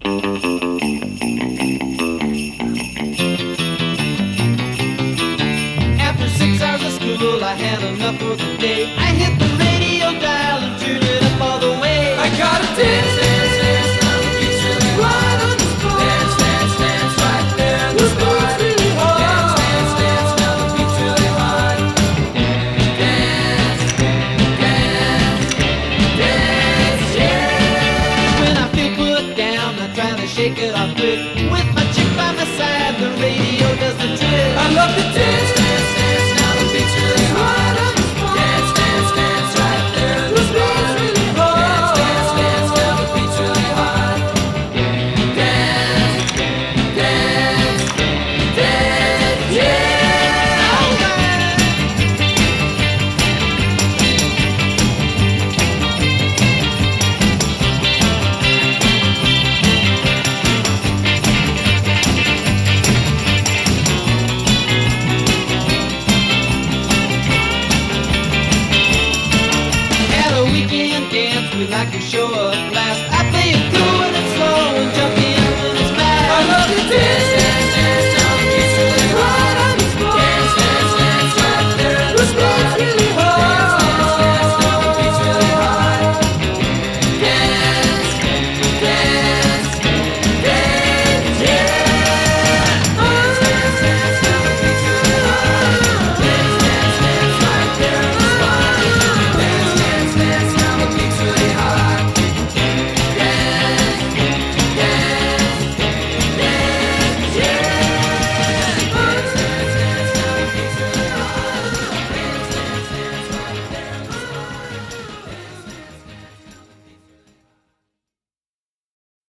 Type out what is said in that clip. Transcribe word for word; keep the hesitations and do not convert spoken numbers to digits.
After six hours of school, I had enough for the day. I hit the radio dial and turned it up all the way. I got a dance, dance, dance, down the beach really right on the spot. Dance, dance, dance, right there in the spot. Really hard. Dance, dance, dance, down the beach really hard. Dance, dance, dance, yeah. When I feel put down, I try to shake it off quick. With my chick by my side, the radio does the trick. I love to dance, dance, dance, down the beach really hard on the spot. Dance, dance, dance, right there in the spot. Really hard. Dance, dance, dance, down the beach really hard. Dance, dance, dance, yeah. Alright. At a weekend dance, we like to show a blast. I play it cool and slow and jump in when it's fast. I love to dance, dance, dance, down the beach really hard on the spot. Dance, dance, dance, right there in the spot. Really hard. Dance, dance, dance, down the beach really hard. Dance, dance,